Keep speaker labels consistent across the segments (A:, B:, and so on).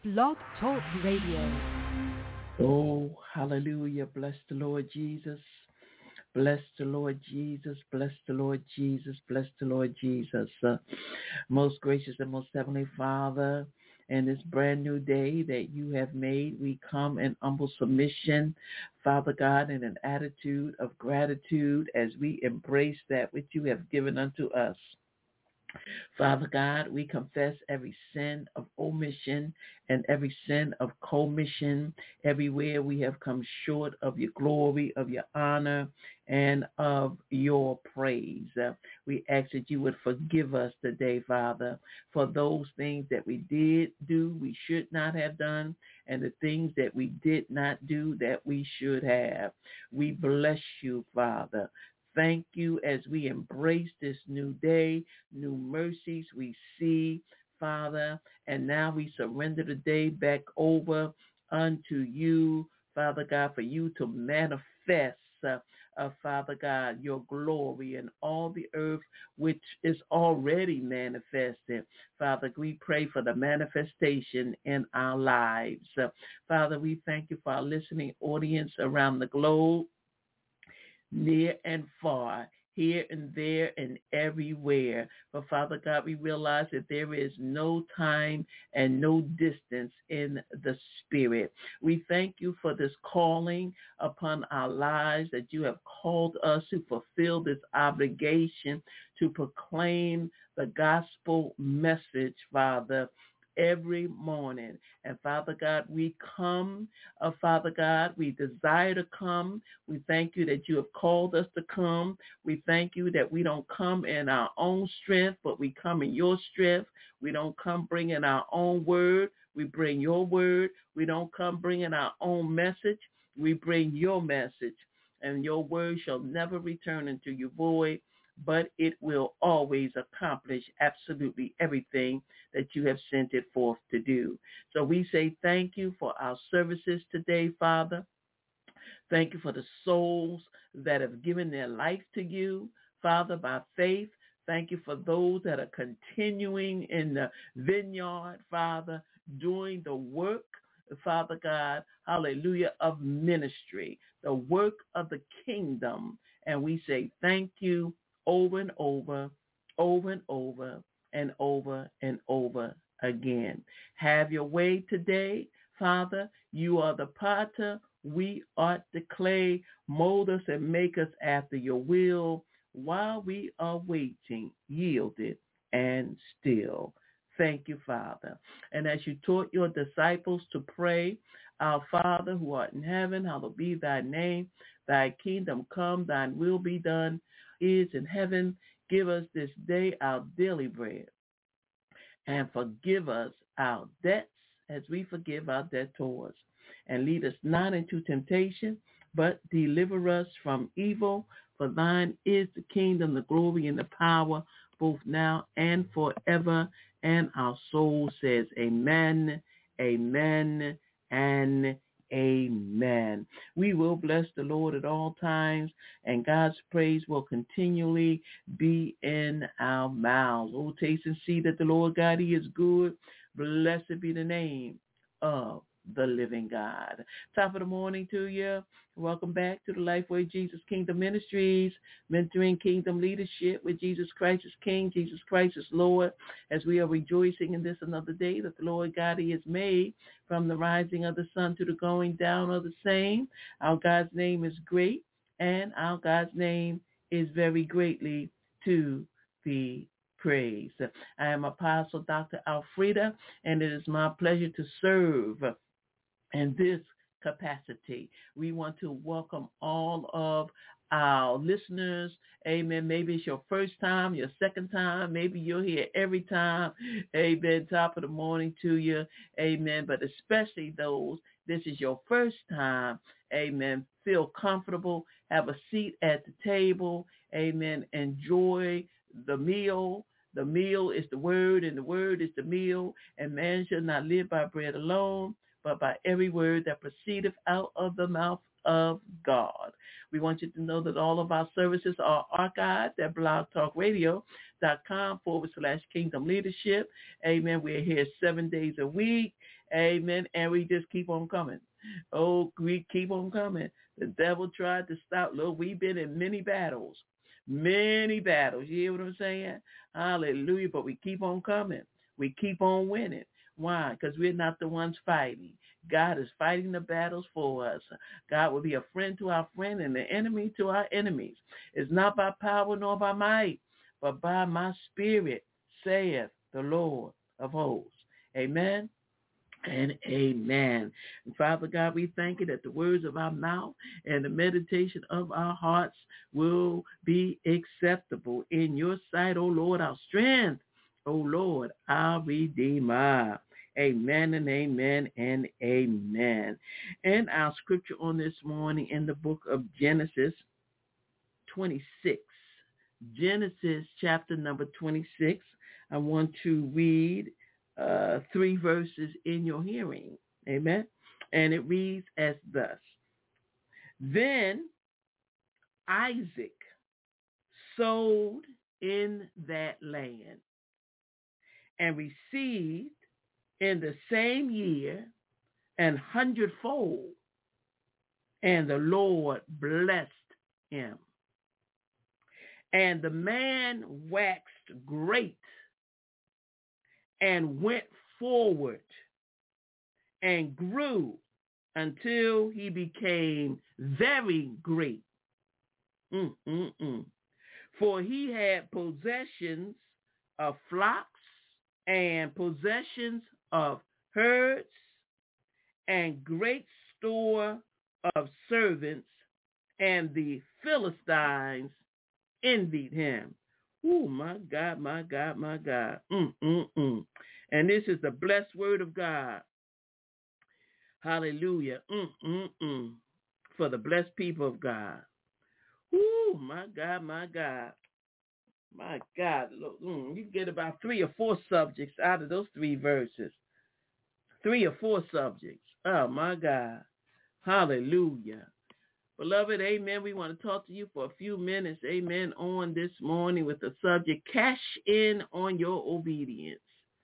A: Blog Talk Radio.
B: Oh, hallelujah. Bless the Lord Jesus. Bless the Lord Jesus. Bless the Lord Jesus. Bless the Lord Jesus. Most gracious and most heavenly Father, in this brand new day that you have made, we come in humble submission, Father God, in an attitude of gratitude as we embrace that which you have given unto us. Father God, we confess every sin of omission and every sin of commission, everywhere we have come short of your glory, of your honor, and of your praise. We ask that you would forgive us today, Father, for those things that we did do, we should not have done, and the things that we did not do that we should have. We bless you, Father. Thank you as we embrace this new day, new mercies we see, Father, and now we surrender the day back over unto you, Father God, for you to manifest, Father God, your glory in all the earth, which is already manifested. Father, we pray for the manifestation in our lives. Father, we thank you for our listening audience around the globe, near and far, here and there and everywhere. But Father God, we realize that there is no time and no distance in the Spirit. We thank you for this calling upon our lives, that you have called us to fulfill this obligation to proclaim the gospel message, Father, every morning. And Father God, we come, Father God, we desire to come. We thank you that you have called us to come. We thank you that we don't come in our own strength, but we come in your strength. We don't come bringing our own word. We bring your word. We don't come bringing our own message. We bring your message. And your word shall never return unto you void, but it will always accomplish absolutely everything that you have sent it forth to do. So we say thank you for our services today, Father. Thank you for the souls that have given their life to you, Father, by faith. Thank you for those that are continuing in the vineyard, Father, doing the work, Father God, hallelujah, of ministry, the work of the kingdom. And we say thank you over and over, over and over, and over and over again. Have your way today, Father. You are the potter. We are the clay. Mold us and make us after your will while we are waiting, yielded and still. Thank you, Father. And as you taught your disciples to pray, our Father who art in heaven, hallowed be thy name. Thy kingdom come, thine will be done, is in heaven. Give us this day our daily bread, and forgive us our debts as we forgive our debtors. And lead us not into temptation, but deliver us from evil. For thine is the kingdom, the glory, and the power, both now and forever. And our soul says amen, amen, and amen. We will bless the Lord at all times, and God's praise will continually be in our mouths. Oh, taste and see that the Lord God, he is good. Blessed be the name of the living God. Top of the morning to you. Welcome back to the Lifeway Jesus Kingdom Ministries, mentoring kingdom leadership with Jesus Christ is King, Jesus Christ is Lord, as we are rejoicing in this another day that the Lord God he has made, from the rising of the sun to the going down of the same. Our God's name is great, and our God's name is very greatly to be praised. I am Apostle Dr. Alfreda, and it is my pleasure to serve in this capacity. We want to welcome all of our listeners. Amen. Maybe it's your first time, your second time. Maybe you're here every time. Amen. Top of the morning to you. Amen. But especially those, this is your first time. Amen. Feel comfortable. Have a seat at the table. Amen. Enjoy the meal. The meal is the word, and the word is the meal. And man shall not live by bread alone, but by every word that proceedeth out of the mouth of God. We want you to know that all of our services are archived at blogtalkradio.com/Kingdom Leadership. Amen. We're here 7 days a week. Amen. And we just keep on coming. Oh, we keep on coming. The devil tried to stop. Look, we've been in many battles. Many battles. You hear what I'm saying? Hallelujah. But we keep on coming. We keep on winning. Why? Because we're not the ones fighting. God is fighting the battles for us. God will be a friend to our friend and the enemy to our enemies. It's not by power nor by might, but by my spirit, saith the Lord of hosts. Amen and amen. And Father God, we thank you that the words of our mouth and the meditation of our hearts will be acceptable in your sight, O Lord, our strength, O Lord, our Redeemer. Amen and amen and amen. And our scripture on this morning in the book of Genesis 26. Genesis chapter number 26. I want to read 3 verses in your hearing. Amen. And it reads as thus. Then Isaac sowed in that land and received in the same year 100-fold, and the Lord blessed him. And the man waxed great and went forward and grew until he became very great. For he had possessions of flocks and possessions of herds and great store of servants, and the Philistines envied him. Oh, my God, my God, my God. And this is the blessed word of God. Hallelujah. For the blessed people of God. Oh, my God, my God. My God. Look, you get about 3 or 4 subjects out of those 3 verses. 3 or 4 subjects. Oh, my God. Hallelujah. Beloved, amen, we want to talk to you for a few minutes, amen, on this morning with the subject, cash in on your obedience.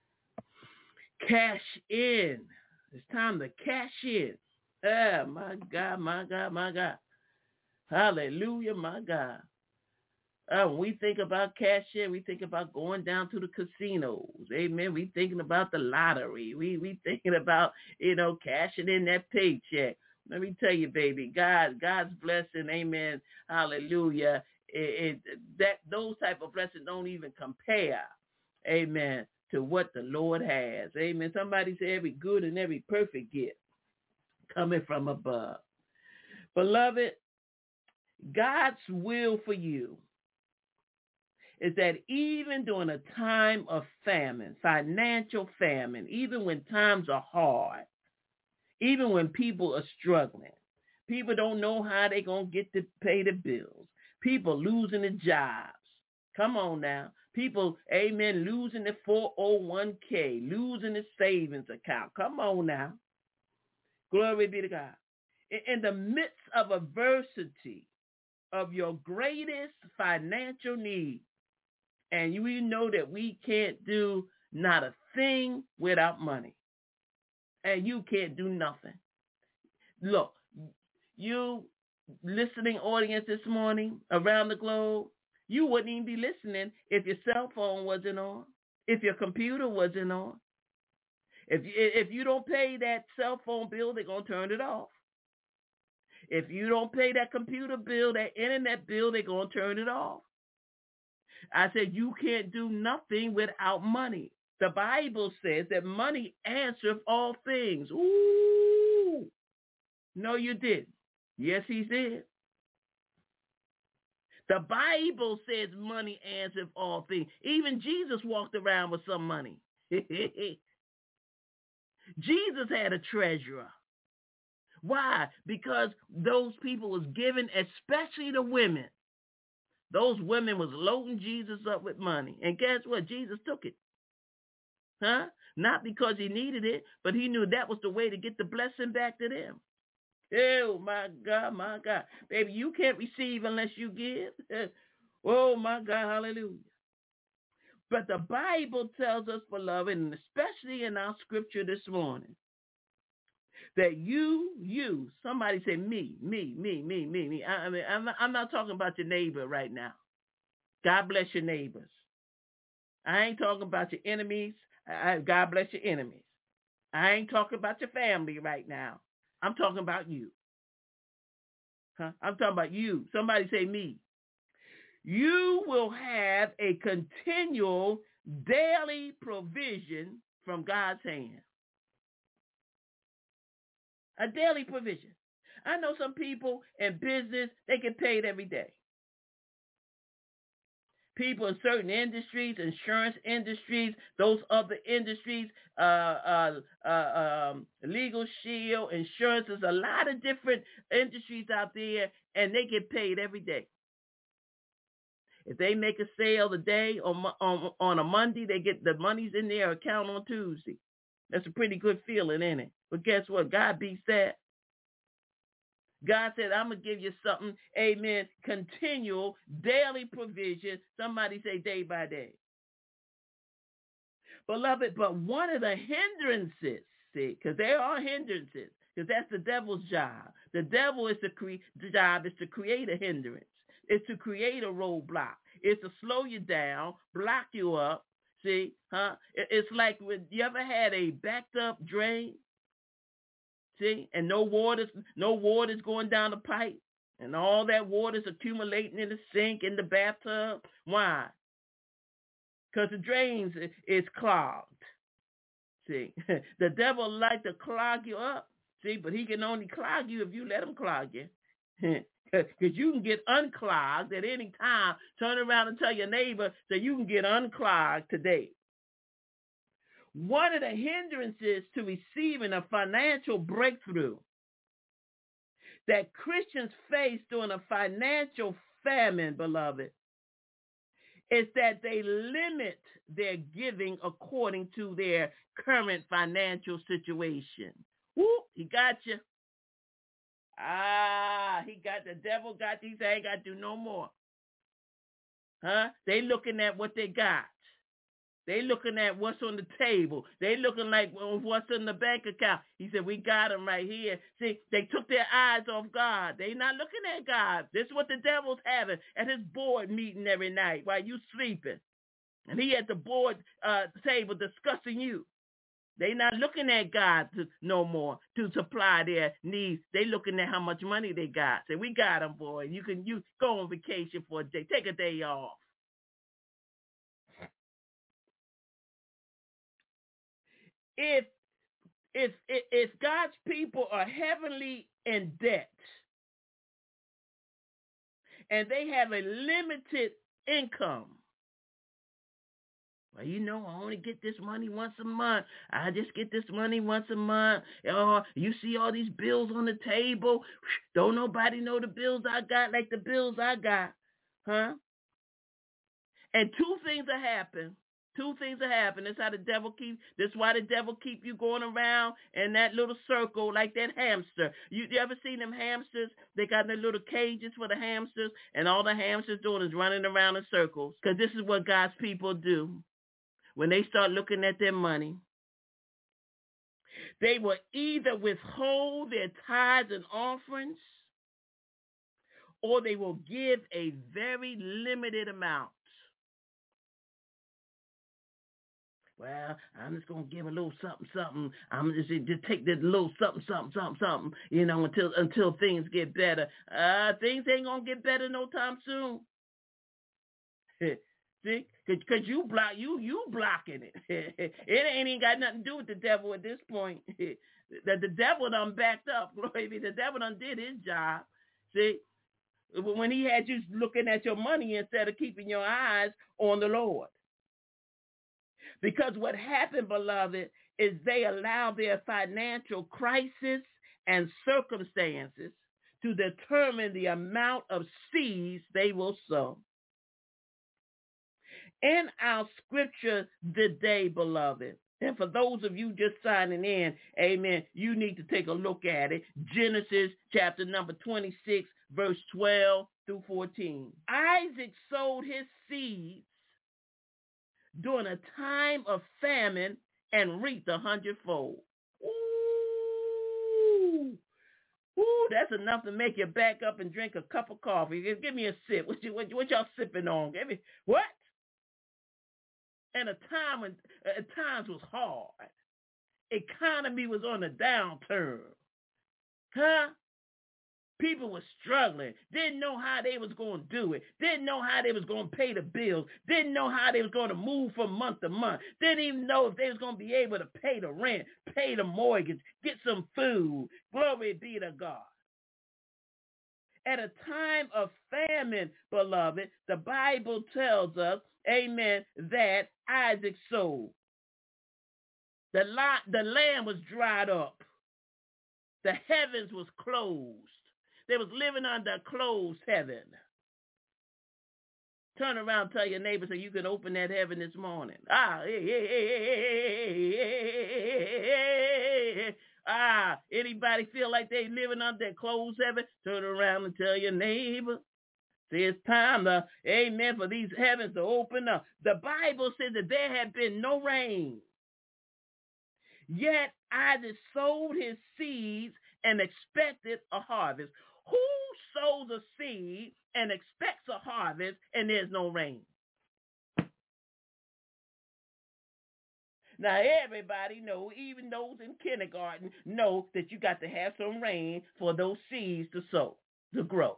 B: Cash in. It's time to cash in. Ah, my God, my God, my God. Hallelujah, my God. When we think about cash in, we think about going down to the casinos. Amen. We thinking about the lottery. We thinking about, cashing in that paycheck. Let me tell you, baby, God's blessing, amen, hallelujah. Those type of blessings don't even compare, amen, to what the Lord has. Amen. Somebody say every good and every perfect gift coming from above. Beloved, God's will for you is that even during a time of famine, financial famine, even when times are hard, even when people are struggling, people don't know how they're going to get to pay the bills, people losing their jobs. Come on now. People, amen, losing the 401k, losing the savings account. Come on now. Glory be to God. In the midst of adversity of your greatest financial need, and we know that we can't do not a thing without money. And you can't do nothing. Look, you listening audience this morning around the globe, you wouldn't even be listening if your cell phone wasn't on, if your computer wasn't on. If you don't pay that cell phone bill, they're going to turn it off. If you don't pay that computer bill, that internet bill, they're going to turn it off. I said you can't do nothing without money. The Bible says that money answereth all things. Ooh. No, you didn't. Yes, he did. The Bible says money answereth all things. Even Jesus walked around with some money. Jesus had a treasurer. Why? Because those people was giving, especially the women. Those women was loading Jesus up with money. And guess what? Jesus took it. Huh? Not because he needed it, but he knew that was the way to get the blessing back to them. Oh, my God, my God. Baby, you can't receive unless you give. Oh, my God, hallelujah. But the Bible tells us, beloved, and especially in our scripture this morning, that you, somebody say me. I mean, I'm not talking about your neighbor right now. God bless your neighbors. I ain't talking about your enemies. God bless your enemies. I ain't talking about your family right now. I'm talking about you. Huh? I'm talking about you. Somebody say me. You will have a continual daily provision from God's hand. A daily provision. I know some people in business, they get paid every day. People in certain industries, insurance industries, those other industries, legal shield, insurance. There's a lot of different industries out there, and they get paid every day. If they make a sale today on a Monday, they get the money's in their account on Tuesday. That's a pretty good feeling, isn't it? But guess what? God beats that. God said, I'm going to give you something, amen, continual, daily provision. Somebody say day by day. Beloved, but one of the hindrances, see, because there are hindrances, because that's the devil's job. The devil is the job is to create a hindrance. It's to create a roadblock. It's to slow you down, block you up. See, huh? It's like when you ever had a backed up drain, see, and no water's going down the pipe, and all that water's accumulating in the sink, in the bathtub. Why? Because the drains is clogged. See, the devil like to clog you up. See, but he can only clog you if you let him clog you. Because you can get unclogged at any time. Turn around and tell your neighbor that you can get unclogged today. One of the hindrances to receiving a financial breakthrough that Christians face during a financial famine, beloved, is that they limit their giving according to their current financial situation. Woo, he got you. The devil got these. I ain't got to do no more. Huh? They looking at what they got. They looking at what's on the table. They looking like what's in the bank account. He said, we got them right here. See, they took their eyes off God. They not looking at God. This is what the devil's having at his board meeting every night while you sleeping. And he at the board table discussing you. They not looking at God no more to supply their needs. They looking at how much money they got. Say, we got them, boy. You go on vacation for a day. Take a day off. If God's people are heavily in debt and they have a limited income, well, I only get this money once a month. I just get this money once a month. Oh, you see all these bills on the table. Don't nobody know the bills I got like the bills I got. Huh? And two things will happen. That's how the devil that's why the devil keep you going around in that little circle like that hamster. You ever seen them hamsters? They got their little cages for the hamsters, and all the hamsters doing is running around in circles. Because this is what God's people do. When they start looking at their money, they will either withhold their tithes and offerings, or they will give a very limited amount. Well, I'm just going to give a little something. I'm just take this little something, until things get better. Things ain't going to get better no time soon. See? Because you blocking it. It ain't even got nothing to do with the devil at this point. The devil done backed up. Glory be. The devil done did his job. See? When he had you looking at your money instead of keeping your eyes on the Lord. Because what happened, beloved, is they allow their financial crisis and circumstances to determine the amount of seeds they will sow. In our scripture today, beloved,
C: And for those of you just signing in, amen, you need to take a look at it. Genesis chapter number 26, verse 12 through 14. Isaac sowed his seeds during a time of famine and reaped 100-fold. Ooh. Ooh, that's enough to make you back up and drink a cup of coffee. Give me a sip. What y'all sipping on? Give me what? And a time when at times was hard. Economy was on a downturn. Huh? People were struggling. Didn't know how they was going to do it. Didn't know how they was going to pay the bills. Didn't know how they was going to move from month to month. Didn't even know if they was going to be able to pay the rent, pay the mortgage, get some food. Glory be to God. At a time of famine, beloved, the Bible tells us, amen, that Isaac sowed. The land was dried up. The heavens was closed. They was living under a closed heaven. Turn around and tell your neighbor so you can open that heaven this morning. Anybody feel like they living under that closed heaven? Turn around and tell your neighbor. See, it's time to, amen, for these heavens to open up. The Bible says that there had been no rain. Yet Isaac sowed his seeds and expected a harvest. Who sows a seed and expects a harvest and there's no rain? Now, everybody know, even those in kindergarten, know that you got to have some rain for those seeds to sow, to grow.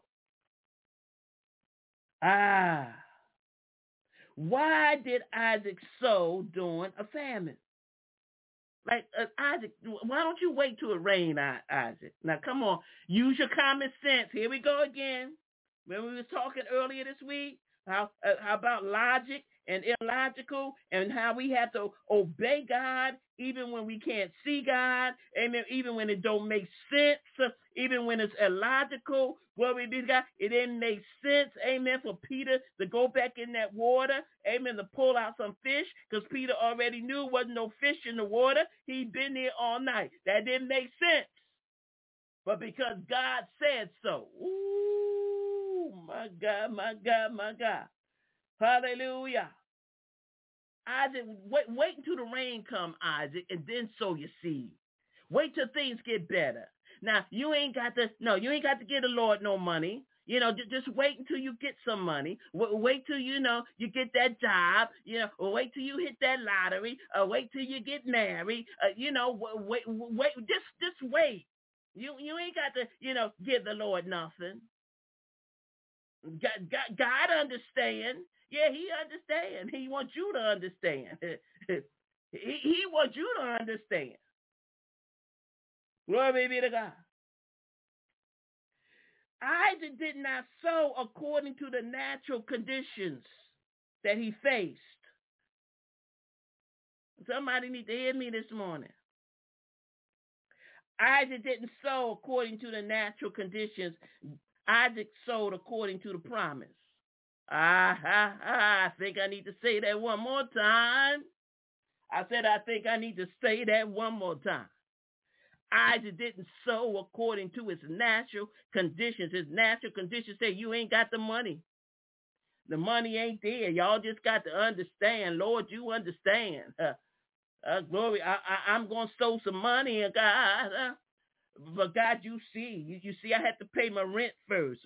C: Why did Isaac sow during a famine? Like, Isaac, why don't you wait till it rains, Isaac? Now, come on, use your common sense. Here we go again. When we was talking earlier this week, how about logic and illogical, and how we have to obey God even when we can't see God, amen, even when it don't make sense, even when it's illogical. Glory be to God. It didn't make sense, amen, for Peter to go back in that water, amen, to pull out some fish, because Peter already knew there wasn't no fish in the water. He'd been there all night. That didn't make sense. But because God said so. Ooh, my God, my God, my God. Hallelujah. Isaac, wait until the rain come, Isaac, and then sow your seed. Wait till things get better. Now, you ain't got to give the Lord no money. Just wait until you get some money. Wait till, you get that job. Wait till you hit that lottery. Wait till you get married. Wait. Just wait. You ain't got to, give the Lord nothing. God understand. Yeah, he understand. He wants you to understand. he wants you to understand. Glory be to God. Isaac did not sow according to the natural conditions that he faced. Somebody need to hear me this morning. Isaac didn't sow according to the natural conditions. Isaac sowed according to the promise. I think I need to say that one more time. I think I need to say that one more time. Isaac didn't sow according to his natural conditions. His natural conditions say you ain't got the money. The money ain't there. Y'all just got to understand. Lord, you understand. Glory, I'm going to sow some money, God. But God, you see. You see, I had to pay my rent first.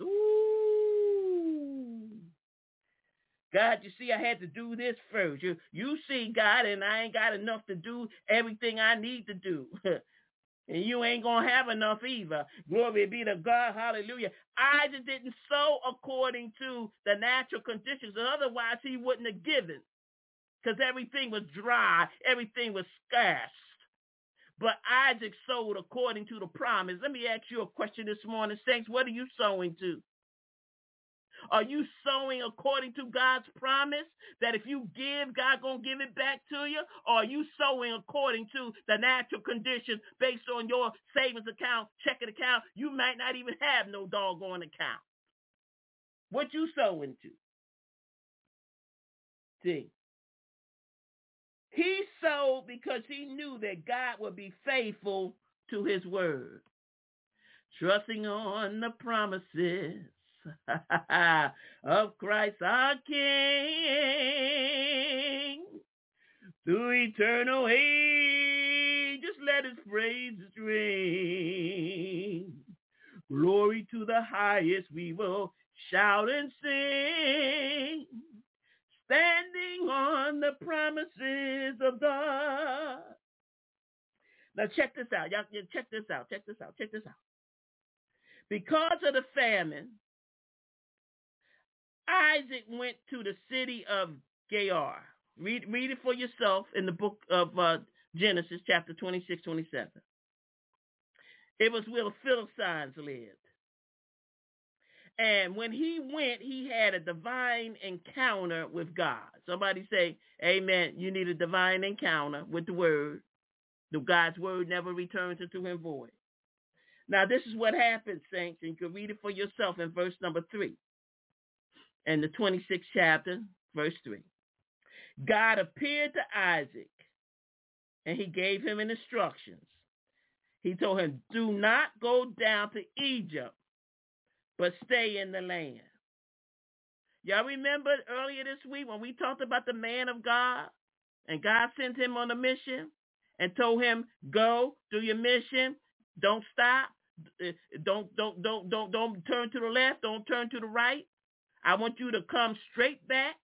C: Ooh. God, you see, I had to do this first. You see, God, and I ain't got enough to do everything I need to do. And you ain't going to have enough either. Glory be to God. Hallelujah. Isaac didn't sow according to the natural conditions. Otherwise, he wouldn't have given. Because everything was dry. Everything was scarce. But Isaac sowed according to the promise. Let me ask you a question this morning, saints. What are you sowing to? Are you sowing according to God's promise that if you give, God going to give it back to you? Or are you sowing according to the natural conditions based on your savings account, checking account? You might not even have no doggone account. What you sowing to? See, He sowed because he knew that God would be faithful to his word, trusting on the promises of Christ our King. Through eternal age, just let his praises ring. Glory to the highest, we will shout and sing, standing on the promises of God. Now check this out. Y'all check this out. Because of the famine, Isaac went to the city of Gerar. Read it for yourself in the book of Genesis, chapter 26, 27. It was where the Philistines lived. And when he went, he had a divine encounter with God. Somebody say, amen. You need a divine encounter with the word. God's word never returns into him void. Now, this is what happens, saints, and you can read it for yourself in verse number 3. In the 26th chapter, verse 3. God appeared to Isaac, and he gave him instructions. He told him, do not go down to Egypt, but stay in the land. Y'all remember earlier this week when we talked about the man of God, and God sent him on a mission and told him, go do your mission. Don't stop. Don't turn to the left. Don't turn to the right. I want you to come straight back,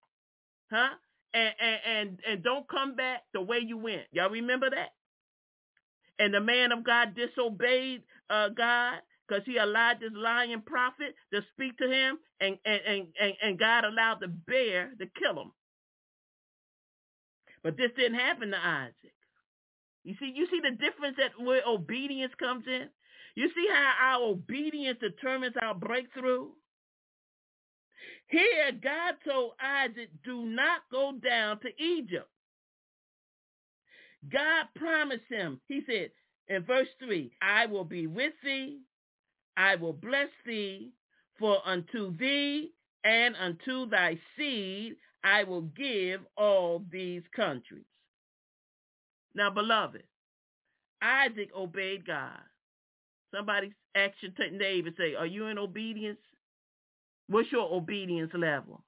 C: and don't come back the way you went. Y'all remember that? And the man of God disobeyed God because he allowed this lying prophet to speak to him, and God allowed the bear to kill him. But this didn't happen to Isaac. You see the difference that where obedience comes in? You see how our obedience determines our breakthrough? Here, God told Isaac, do not go down to Egypt. God promised him, he said in verse 3, I will be with thee, I will bless thee, for unto thee and unto thy seed I will give all these countries. Now, beloved, Isaac obeyed God. Somebody ask your neighbor, say, are you in obedience? What's your obedience level?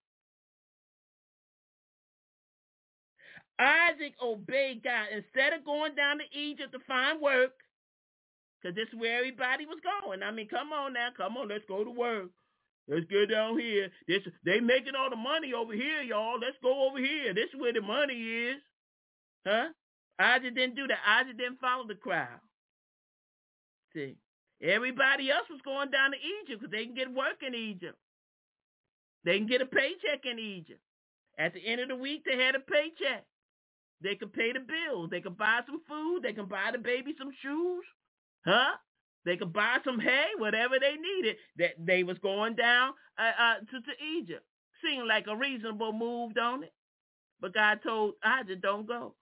C: Isaac obeyed God. Instead of going down to Egypt to find work, because this is where everybody was going. I mean, come on now. Come on, let's go to work. Let's get down here. They making all the money over here, y'all. Let's go over here. This is where the money is. Isaac didn't do that. Isaac didn't follow the crowd. See, everybody else was going down to Egypt because they can get work in Egypt. They can get a paycheck in Egypt. At the end of the week, they had a paycheck. They could pay the bills. They could buy some food. They could buy the baby some shoes. They could buy some hay, whatever they needed. That they was going down to Egypt. Seemed like a reasonable move, don't it? But God told Isaac, don't go.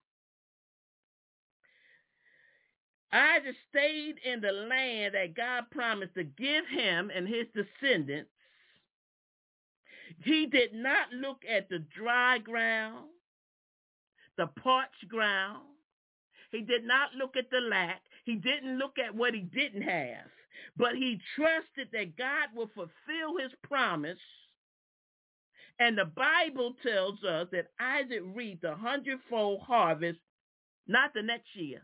C: Isaac stayed in the land that God promised to give him and his descendants. He did not look at the dry ground, the parched ground. He did not look at the lack. He didn't look at what he didn't have. But he trusted that God will fulfill his promise. And the Bible tells us that Isaac reaped 100-fold harvest, not the next year.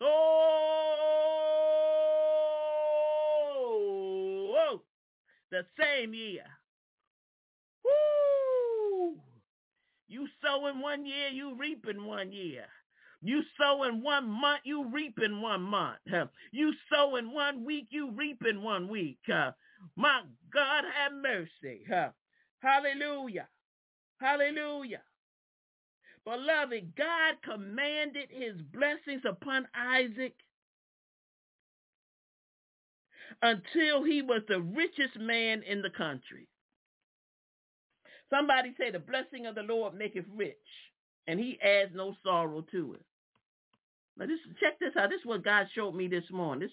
C: The same year. Woo! You sow in 1 year, you reap in 1 year. You sow in 1 month, you reap in 1 month. You sow in 1 week, you reap in 1 week. My God, have mercy. Hallelujah. Hallelujah. Beloved, God commanded his blessings upon Isaac until he was the richest man in the country. Somebody say the blessing of the Lord maketh rich, and he adds no sorrow to it. Now check this out. This is what God showed me this morning.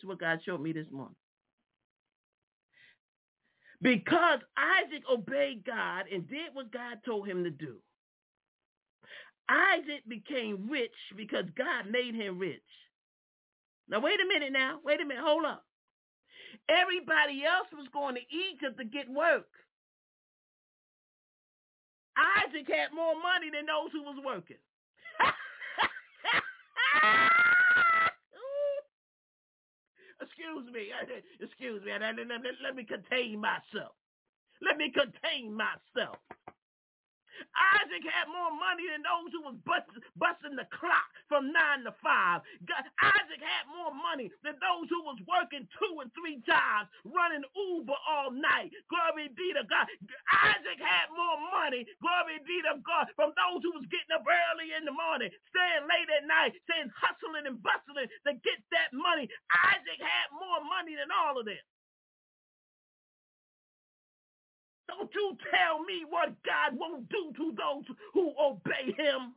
C: Because Isaac obeyed God and did what God told him to do, Isaac became rich because God made him rich. Now, wait a minute now. Wait a minute. Hold up. Everybody else was going to Egypt to get work. Isaac had more money than those who was working. Excuse me. Let me contain myself. Isaac had more money than those who was busting the clock from 9 to 5. Isaac had more money than those who was working 2 and 3 jobs, running Uber all night. Glory be to God. Isaac had more money, glory be to God, from those who was getting up early in the morning, staying late at night, saying hustling and bustling to get that money. Isaac had more money than all of them. Don't you tell me what God won't do to those who obey him.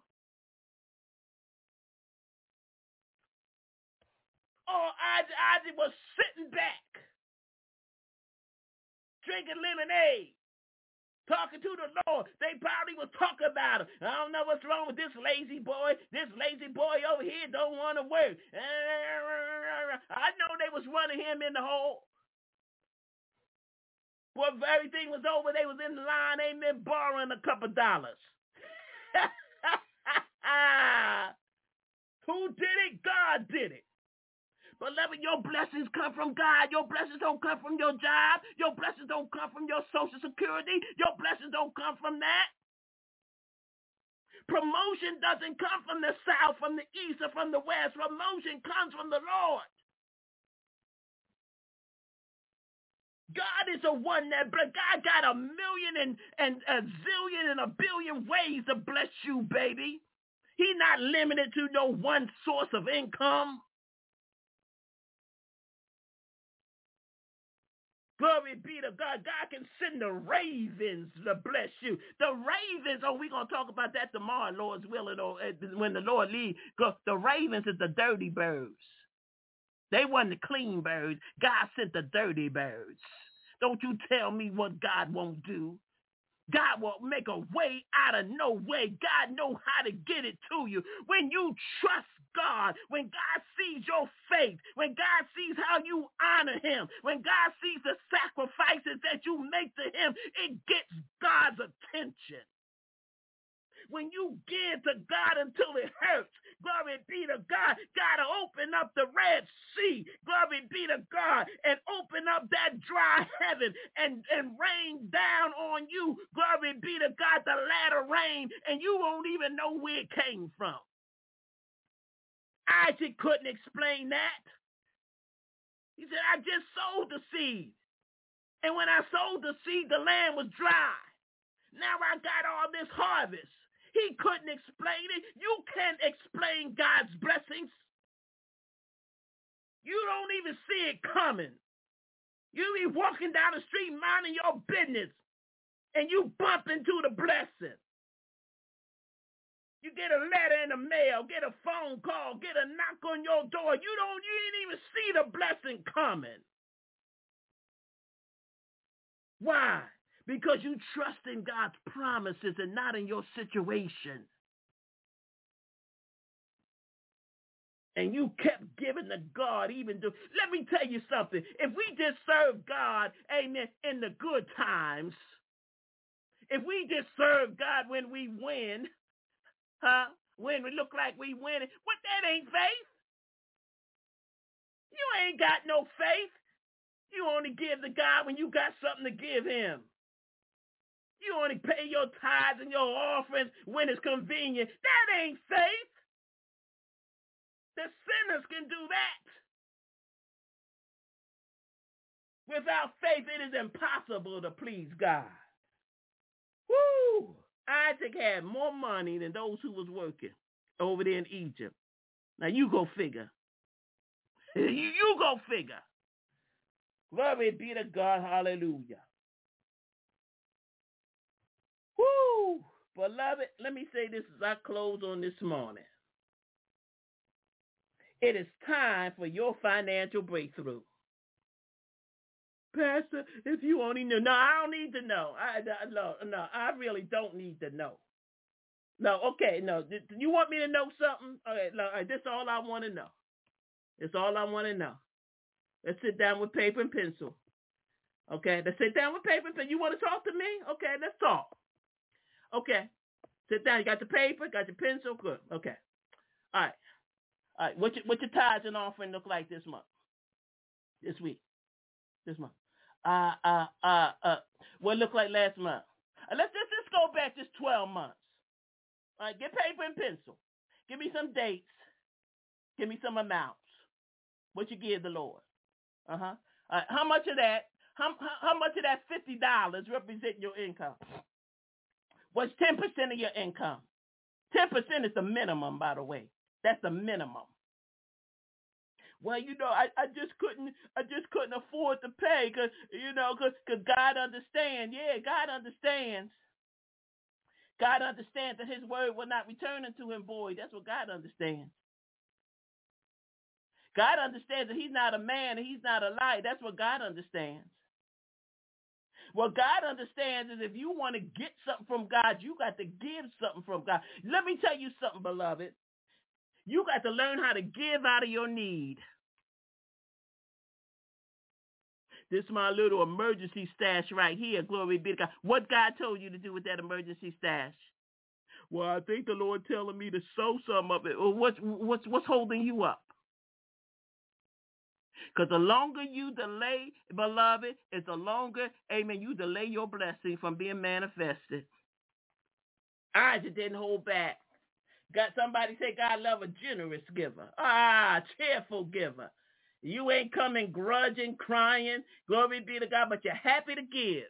C: Oh, Isaac was sitting back, drinking lemonade, talking to the Lord. They probably was talking about him. I don't know what's wrong with this lazy boy. This lazy boy over here don't want to work. I know they was running him in the hole. Well, if everything was over, they was in the line, amen, borrowing a couple dollars. Who did it? God did it. Beloved, your blessings come from God. Your blessings don't come from your job. Your blessings don't come from your Social Security. Your blessings don't come from that. Promotion doesn't come from the south, from the east, or from the west. Promotion comes from the Lord. God is the one that bless. God got a million and a zillion and a billion ways to bless you, baby. He's not limited to no one source of income. Glory be to God. God can send the ravens to bless you. The ravens, we're going to talk about that tomorrow, Lord's willing, when the Lord leads. The ravens is the dirty birds. They weren't the clean birds. God sent the dirty birds. Don't you tell me what God won't do. God will make a way out of no way. God knows how to get it to you. When you trust God, when God sees your faith, when God sees how you honor him, when God sees the sacrifices that you make to him, it gets God's attention. When you give to God until it hurts, glory be to God, God will open up the Red Sea, glory be to God, and open up that dry heaven and rain down on you, glory be to God, the latter rain, and you won't even know where it came from. Isaac couldn't explain that. He said, I just sowed the seed. And when I sowed the seed, the land was dry. Now I got all this harvest. He couldn't explain it. You can't explain God's blessings. You don't even see it coming. You be walking down the street minding your business, and you bump into the blessing. You get a letter in the mail, get a phone call, get a knock on your door. You didn't even see the blessing coming. Why? Because you trust in God's promises and not in your situation. And you kept giving to God let me tell you something. If we just serve God, amen, in the good times, if we just serve God when we win, when we look like we winning, what, that ain't faith? You ain't got no faith. You only give to God when you got something to give him. You only pay your tithes and your offerings when it's convenient. That ain't faith. The sinners can do that. Without faith, it is impossible to please God. Woo! Isaac had more money than those who was working over there in Egypt. Now you go figure. You go figure. Glory be to God. Hallelujah. Woo! Beloved, let me say this as I close on this morning. It is time for your financial breakthrough. Pastor, if you only knew. No, I don't need to know. No, I really don't need to know. No, okay, no. Do you want me to know something? Okay, no, this is all I want to know. It's all I want to know. Let's sit down with paper and pencil. Okay, let's sit down with paper and pencil. You want to talk to me? Okay, let's talk. Okay, sit down. You got the paper, got your pencil? Good. Okay. All right. All right. What your tithes and offering look like this month? This week? This month? What it looked like last month? Let's just go back just 12 months. All right, get paper and pencil. Give me some dates. Give me some amounts. What you give the Lord? Uh-huh. How much of that? How much of that $50 represent your income? What's 10% of your income? 10% is the minimum, by the way. That's the minimum. Well, I just couldn't afford to pay because God understands. Yeah, God understands. God understands that his word will not return unto him void. That's what God understands. God understands that he's not a man and he's not a liar. That's what God understands. What God understands is if you want to get something from God, you got to give something from God. Let me tell you something, beloved. You got to learn how to give out of your need. This is my little emergency stash right here. Glory be to God. What God told you to do with that emergency stash? Well, I think the Lord telling me to sow some of it. Well, what's holding you up? Because the longer you delay, beloved, it's the longer, amen, you delay your blessing from being manifested. Isaac didn't hold back. Got somebody say God love a generous giver. Cheerful giver. You ain't coming grudging, crying. Glory be to God, but you're happy to give.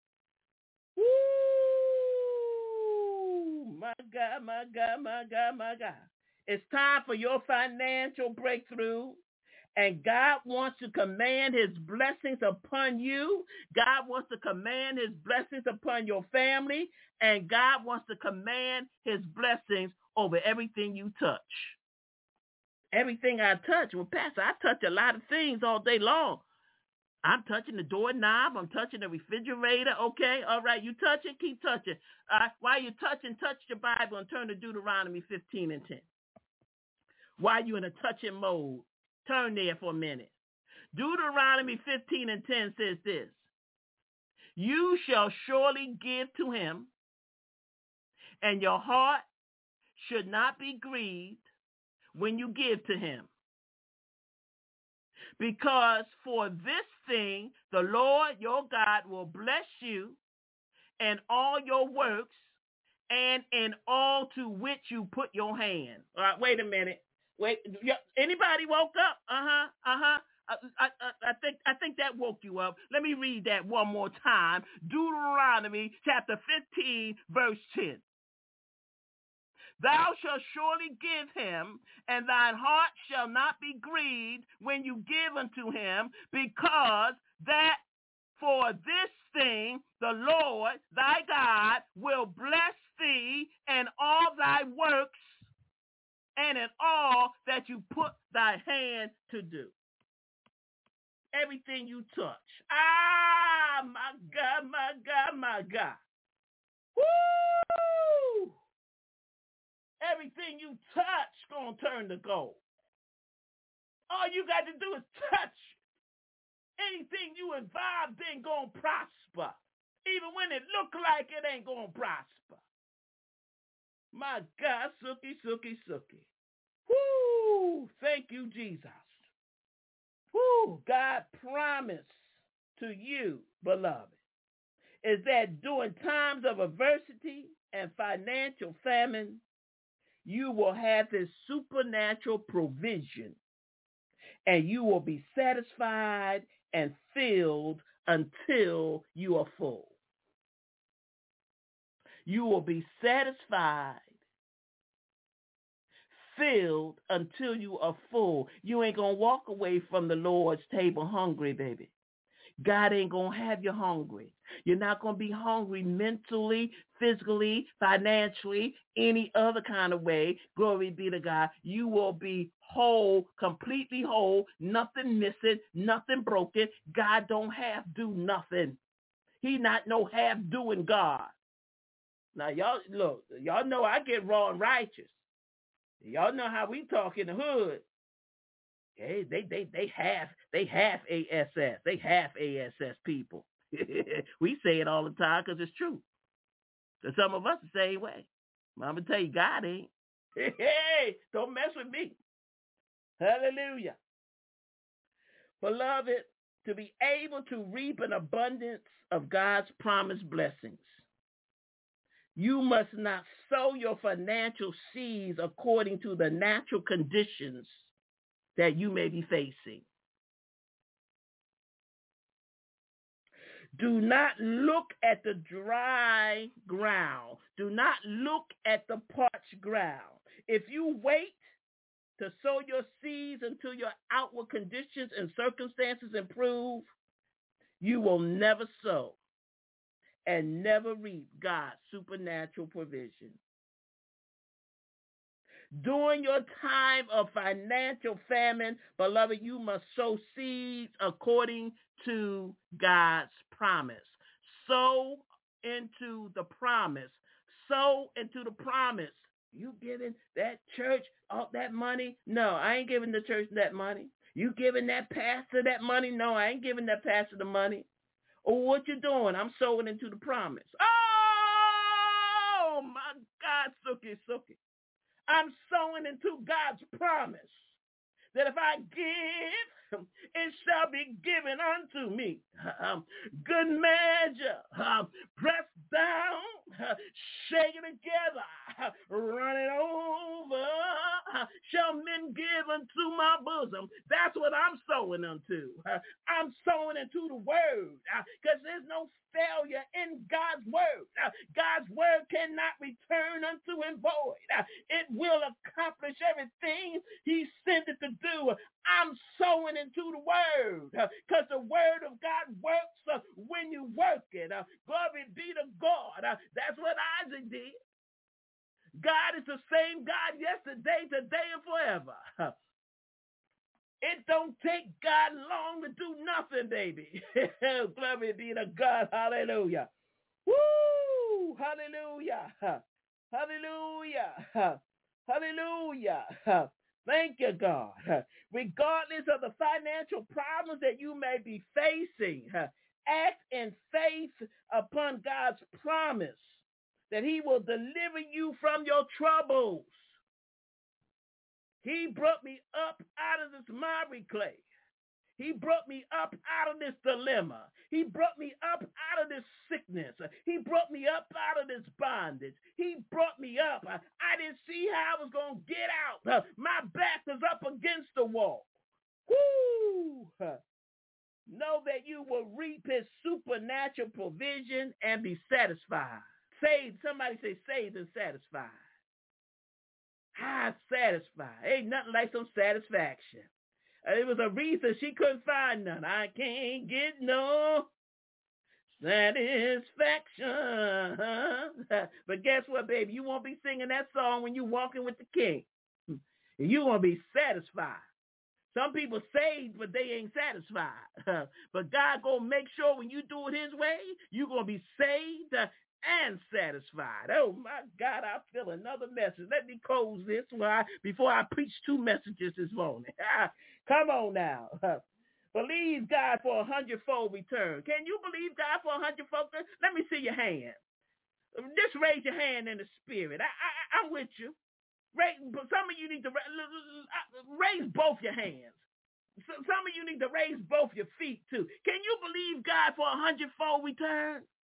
C: Woo! My God, my God, my God, my God. It's time for your financial breakthrough. And God wants to command his blessings upon you. God wants to command his blessings upon your family. And God wants to command his blessings over everything you touch. Everything I touch. Well, Pastor, I touch a lot of things all day long. I'm touching the doorknob. I'm touching the refrigerator. Okay, all right. You touch it, keep touching. While you're touching, touch your Bible and turn to Deuteronomy 15 and 10. While you're in a touching mode, turn there for a minute. Deuteronomy 15 and 10 says this. You shall surely give to him, and your heart should not be grieved when you give to him. Because for this thing, the Lord your God will bless you in all your works and in all to which you put your hand. All right, wait a minute. Wait, anybody woke up? I think that woke you up. Let me read that one more time. Deuteronomy chapter 15, verse 10. Thou shalt surely give him, and thine heart shall not be grieved when you give unto him, because that for this thing the Lord thy God will bless thee in all thy works and in all that you put thy hand to do. Everything you touch. My God, my God, my God. Woo! Everything you touch gonna turn to gold. All you got to do is touch. Anything you involved in gonna prosper. Even when it look like it ain't gonna prosper. My God, sookie, sookie, sookie. Woo! Thank you, Jesus. Woo! God promised to you, beloved, is that during times of adversity and financial famine, you will have his supernatural provision, and you will be satisfied and filled until you are full. You will be satisfied, filled until you are full. You ain't going to walk away from the Lord's table hungry, baby. God ain't going to have you hungry. You're not going to be hungry mentally, physically, financially, any other kind of way. Glory be to God. You will be whole, completely whole, nothing missing, nothing broken. God don't have do nothing. He not no half doing God. Now, y'all, look, y'all know I get raw and righteous. Y'all know how we talk in the hood. Hey, they half ASS. They half ASS people. We say it all the time because it's true. So some of us the same way. I'm going to tell you, God ain't. Hey, don't mess with me. Hallelujah. Beloved, to be able to reap an abundance of God's promised blessings, you must not sow your financial seeds according to the natural conditions that you may be facing. Do not look at the dry ground. Do not look at the parched ground. If you wait to sow your seeds until your outward conditions and circumstances improve, you will never sow and never reap God's supernatural provision. During your time of financial famine, beloved, you must sow seeds according to God's promise. Sow into the promise. Sow into the promise. You giving that church all that money? No, I ain't giving the church that money. You giving that pastor that money? No, I ain't giving that pastor the money. Or what you doing? I'm sowing into the promise. Oh, my God, Suki. I'm sowing into God's promise that if I give, it shall be given unto me. Good measure, pressed down, shaken together, running over, shall men give unto my bosom. That's what I'm sowing unto. I'm sowing into the word because there's no failure in God's word. God's word cannot return unto him void. It will accomplish everything he sent it to do. I'm sowing into the word because the word of God works when you work it. Glory be to God. That's what Isaac did. God is the same God yesterday, today, and forever. It don't take God long to do nothing, baby. Glory be to God. Hallelujah. Woo! Hallelujah. Hallelujah. Hallelujah. Thank you, God. Regardless of the financial problems that you may be facing, act in faith upon God's promise that he will deliver you from your troubles. He brought me up out of this miry clay. He brought me up out of this dilemma. He brought me up out of this sickness. He brought me up out of this bondage. He brought me up. I didn't see how I was going to get out. My back was up against the wall. Woo! Know that you will reap his supernatural provision and be satisfied. Saved. Somebody say saved and satisfied. Satisfied. Ain't nothing like some satisfaction. It was a reason she couldn't find none. I can't get no satisfaction. But guess what, baby? You won't be singing that song when you're walking with the king. You won't be satisfied. Some people saved, but they ain't satisfied. But God gonna make sure when you do it his way, you're gonna be saved and satisfied. Oh my God, I feel another message. Let me close this before I preach two messages this morning. Come on now. Believe God for 100-fold return. Can you believe God for 100-fold? Let me see your hand. Just raise your hand in the spirit. I'm with you. Some of you need to raise both your hands. Some of you need to raise both your feet too. Can you believe God for 100-fold return?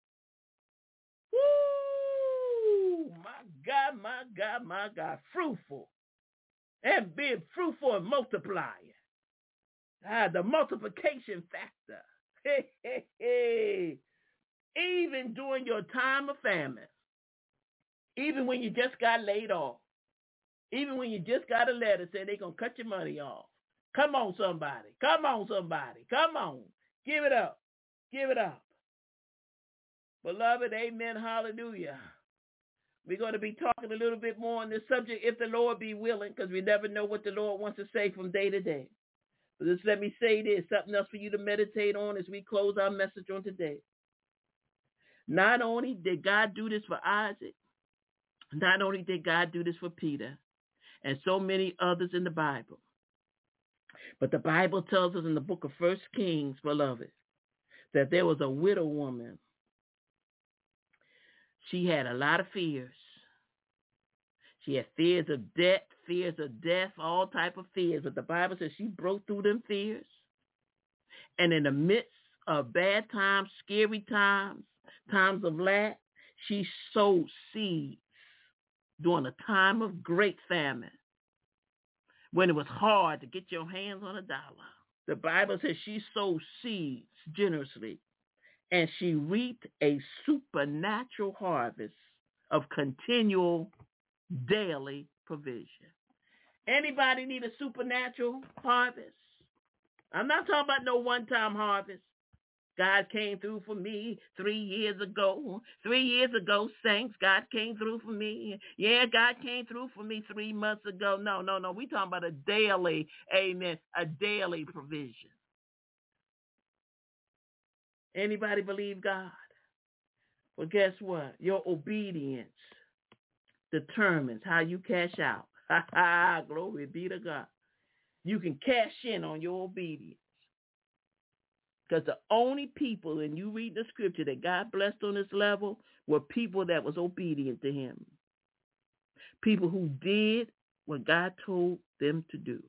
C: Woo! My God, my God, my God. Fruitful. And being fruitful and multiplying. The multiplication factor. Hey, hey, hey. Even during your time of famine. Even when you just got laid off. Even when you just got a letter saying they're going to cut your money off. Come on, somebody. Come on, somebody. Come on. Give it up. Give it up. Beloved, amen, hallelujah. We're going to be talking a little bit more on this subject if the Lord be willing, because we never know what the Lord wants to say from day to day. But just let me say this, something else for you to meditate on as we close our message on today. Not only did God do this for Isaac, not only did God do this for Peter and so many others in the Bible, but the Bible tells us in the book of 1 Kings, beloved, that there was a widow woman. She had a lot of fears. She had fears of death, all type of fears. But the Bible says she broke through them fears. And in the midst of bad times, scary times, times of lack, she sowed seeds during a time of great famine, when it was hard to get your hands on a dollar. The Bible says she sowed seeds generously, and she reaped a supernatural harvest of continual daily provision. Anybody need a supernatural harvest? I'm not talking about no one-time harvest. God came through for me 3 years ago. 3 years ago, saints, God came through for me. Yeah, God came through for me 3 months ago. No. We talking about a daily, amen, a daily provision. Anybody believe God? Well, guess what? Your obedience determines how you cash out. Glory be to God. You can cash in on your obedience. Because the only people, and you read the scripture, that God blessed on this level were people that was obedient to him. People who did what God told them to do.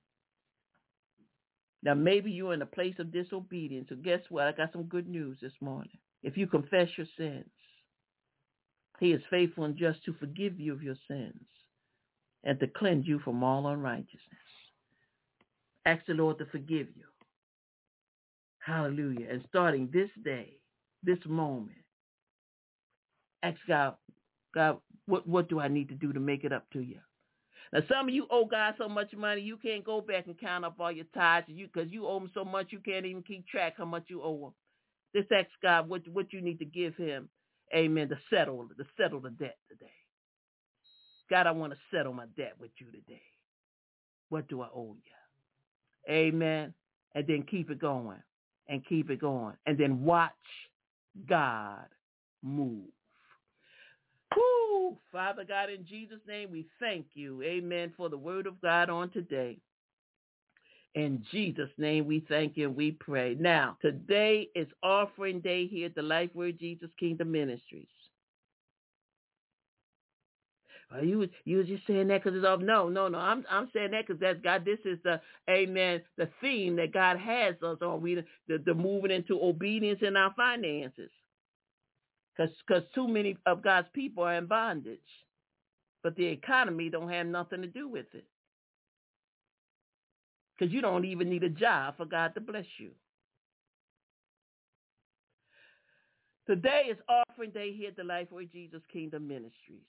C: Now, maybe you're in a place of disobedience. So guess what? I got some good news this morning. If you confess your sins, he is faithful and just to forgive you of your sins and to cleanse you from all unrighteousness. Ask the Lord to forgive you. Hallelujah. And starting this day, this moment, ask God, what do I need to do to make it up to you? Now, some of you owe God so much money, you can't go back and count up all your tithes because you owe him so much you can't even keep track how much you owe him. Just ask God what you need to give him, amen, to settle the debt today. God, I want to settle my debt with you today. What do I owe you? Amen. And then keep it going. And keep it going. And then watch God move. Woo! Father God, in Jesus' name, we thank you, amen, for the word of God on today. In Jesus' name, we thank you and we pray. Now, today is offering day here at the Life Word Jesus Kingdom Ministries. You was just saying that because it's off. No. I'm saying that because that's God. This is the the theme that God has us on. The moving into obedience in our finances. Because too many of God's people are in bondage, but the economy don't have nothing to do with it. Because you don't even need a job for God to bless you. Today is offering day here at the Life Word Jesus Kingdom Ministries.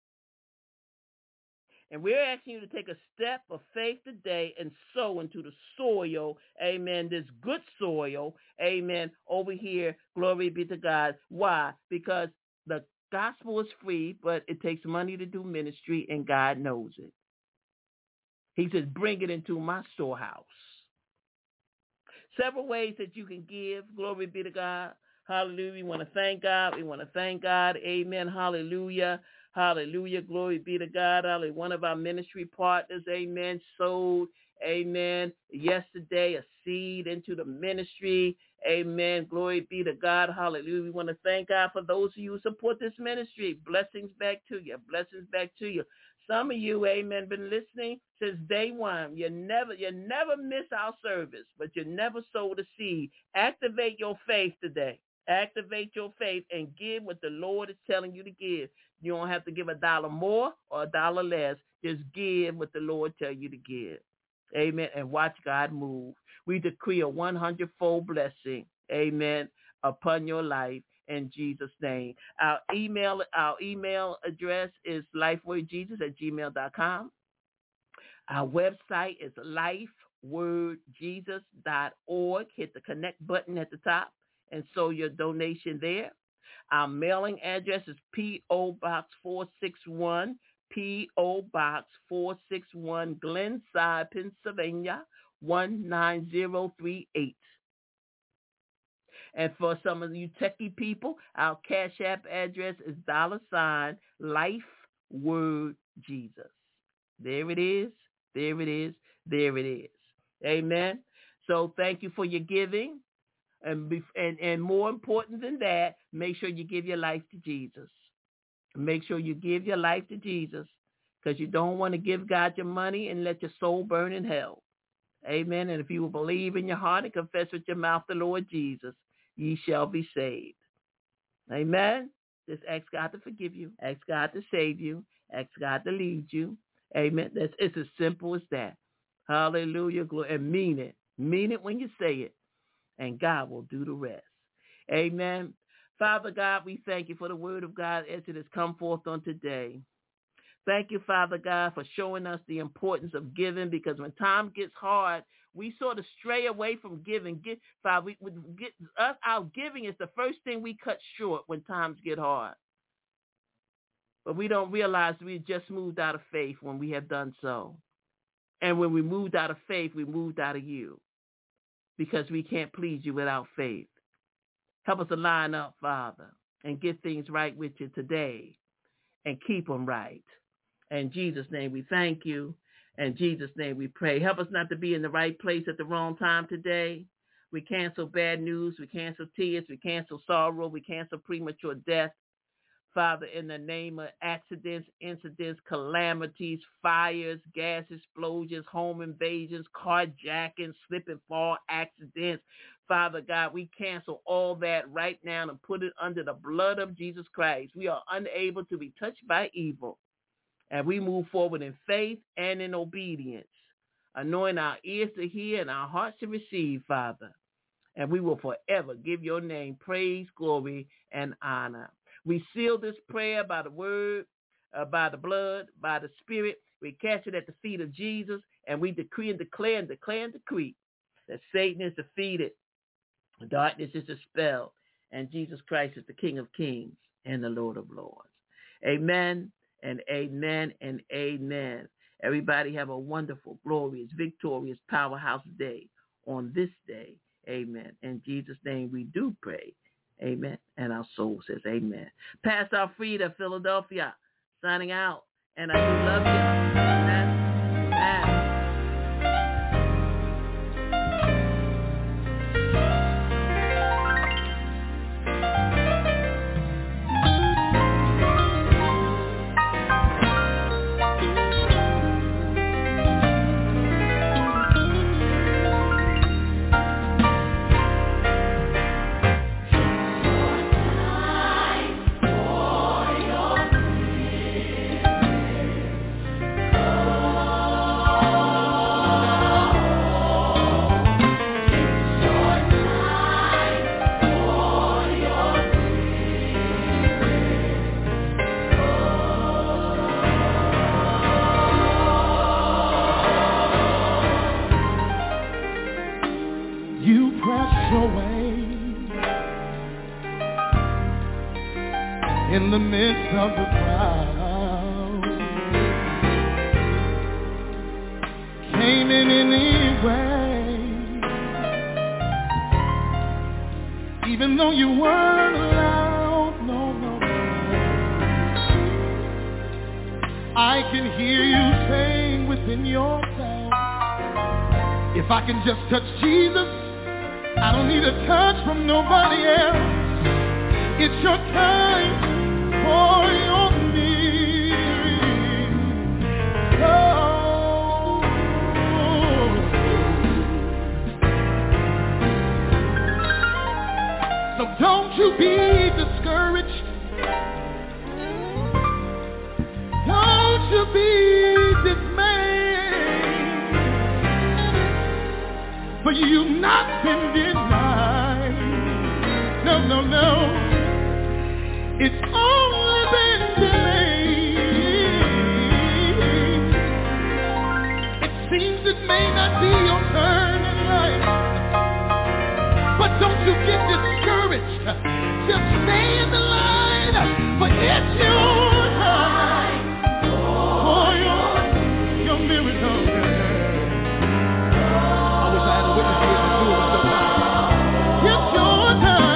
C: And we're asking you to take a step of faith today and sow into the soil, amen, this good soil, amen, over here. Glory be to God. Why? Because the gospel is free, but it takes money to do ministry, and God knows it. He says, bring it into my storehouse. Several ways that you can give. Glory be to God. Hallelujah. We want to thank God. Amen. Hallelujah. Hallelujah. Glory be to God. Hallelujah. One of our ministry partners, amen, sold, amen, yesterday a seed into the ministry. Amen. Glory be to God. Hallelujah. We want to thank God for those of you who support this ministry. Blessings back to you. Blessings back to you. Some of you, amen, been listening since day one. You never miss our service, but you never sowed a seed. Activate your faith today. Activate your faith and give what the Lord is telling you to give. You don't have to give $1 more or $1 less. Just give what the Lord tells you to give. Amen. And watch God move. We decree a 100-fold blessing, amen, upon your life in Jesus' name. Our email address is lifewordjesus@gmail.com. Our website is lifewordjesus.org. Hit the connect button at the top and sow your donation there. Our mailing address is P.O. Box 461, P.O. Box 461, Glenside, Pennsylvania, 19038. And for some of you techie people, our Cash App address is $ Life Word Jesus. There it is. There it is. There it is. Amen. So thank you for your giving. And more important than that, make sure you give your life to Jesus. Make sure you give your life to Jesus, because you don't want to give God your money and let your soul burn in hell. Amen. And if you will believe in your heart and confess with your mouth the Lord Jesus, ye shall be saved. Amen. Just ask God to forgive you. Ask God to save you. Ask God to lead you. Amen. It's as simple as that. Hallelujah. Glory. And mean it. Mean it when you say it. And God will do the rest. Amen. Father God, we thank you for the word of God as it has come forth on today. Thank you, Father God, for showing us the importance of giving, because when time gets hard, we sort of stray away from giving. Father, our giving is the first thing we cut short when times get hard. But we don't realize we just moved out of faith when we have done so. And when we moved out of faith, we moved out of you, because we can't please you without faith. Help us to line up, Father, and get things right with you today and keep them right. In Jesus' name we thank you. In Jesus' name we pray. Help us not to be in the right place at the wrong time today. We cancel bad news. We cancel tears. We cancel sorrow. We cancel premature death. Father, in the name of accidents, incidents, calamities, fires, gas explosions, home invasions, carjacking, slip and fall accidents, Father God, we cancel all that right now and put it under the blood of Jesus Christ. We are unable to be touched by evil. And we move forward in faith and in obedience, anoint our ears to hear and our hearts to receive, Father. And we will forever give your name praise, glory, and honor. We seal this prayer by the word, by the blood, by the spirit. We cast it at the feet of Jesus, and we decree and declare that Satan is defeated, darkness is dispelled, and Jesus Christ is the King of kings and the Lord of lords. Amen. And amen and amen. Everybody have a wonderful, glorious, victorious, powerhouse day on this day. Amen. In Jesus' name we do pray. Amen. And our soul says amen. Pastor Alfreda, Philadelphia, signing out. And I do love you. Amen. Amen.
D: In the midst of the crowd, came in any way, even though you weren't allowed. No. I can hear you saying within yourself, if I can just touch Jesus, I don't need a touch from nobody else. It's your time for your need. Oh. So don't you be discouraged. Don't you be dismayed. For you've not been denied. No. It's only been delayed. It seems it may not be your turn in life, but don't you get discouraged. Just stay in the line, for it's your time for your miracle. I wish I had a witness here to do it. It's your time.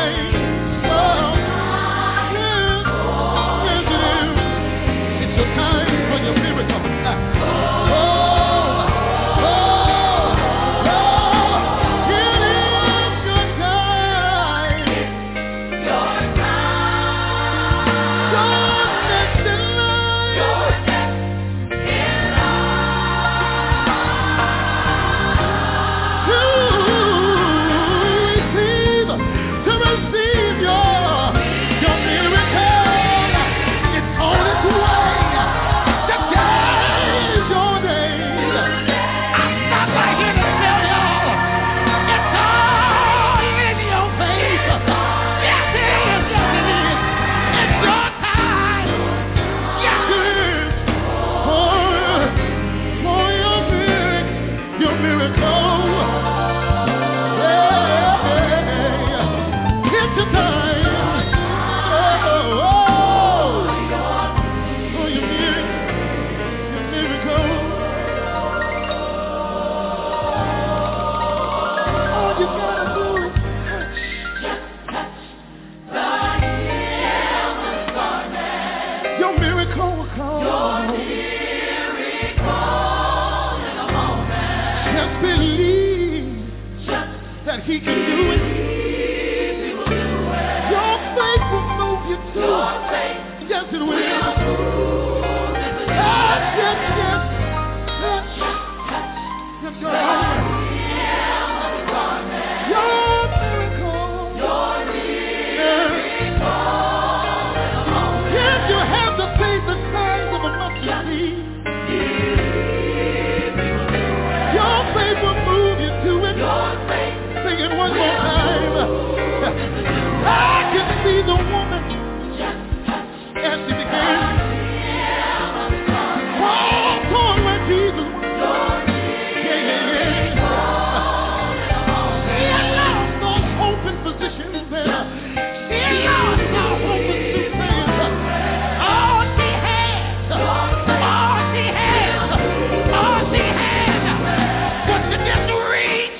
D: that he can do it. Your faith will move you to it. Yes, it will. Yes, yes, yes. Yes, your miracle. Yes, you have the faith the size of a mustard seed. Your faith will move you to it. Sing it one more time. I can see the woman as she began. Oh, Lord, where Jesus was. Yeah, yeah, yeah. She had lost those open positions there. She had lost those open suitcases. All she had was to just reach.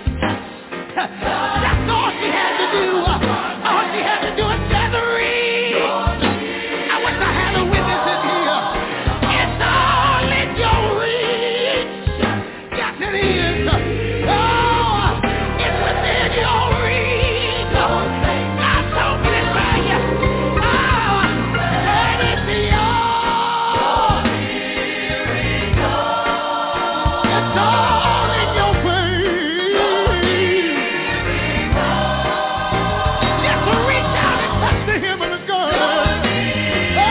D: That's all she had to do. All she had to do is just reach. I wish I had a witness in here. It's all in your reach. Yes, it is. Oh, it's within your reach. God told me to tell you. Oh, let it be yours. It's all in your face. Just reach out and touch the hem of the garment. Oh,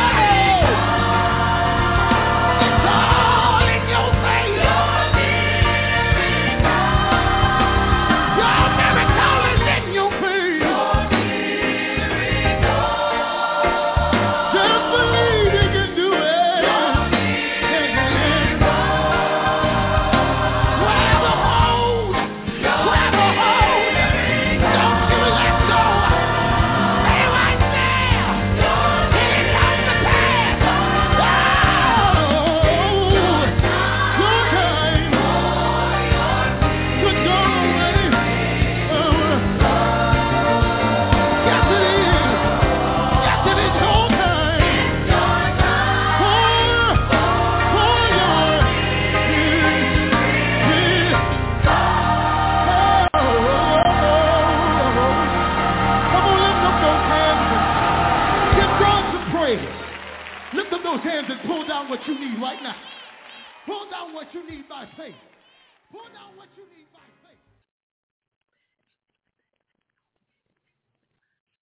D: it's all in your face. Your miracle is in your face. Just believe you can do it. Grab a hold. Grab a hold. Don't you let go. Stay right there. It is not the past. Your time. Good God already. Yes, it is. Yes, it is your time. Come on, lift up those hands and give God some praise. Lift up those hands and pull down what you need right now. Pull down what you need by faith. Pull down what you need.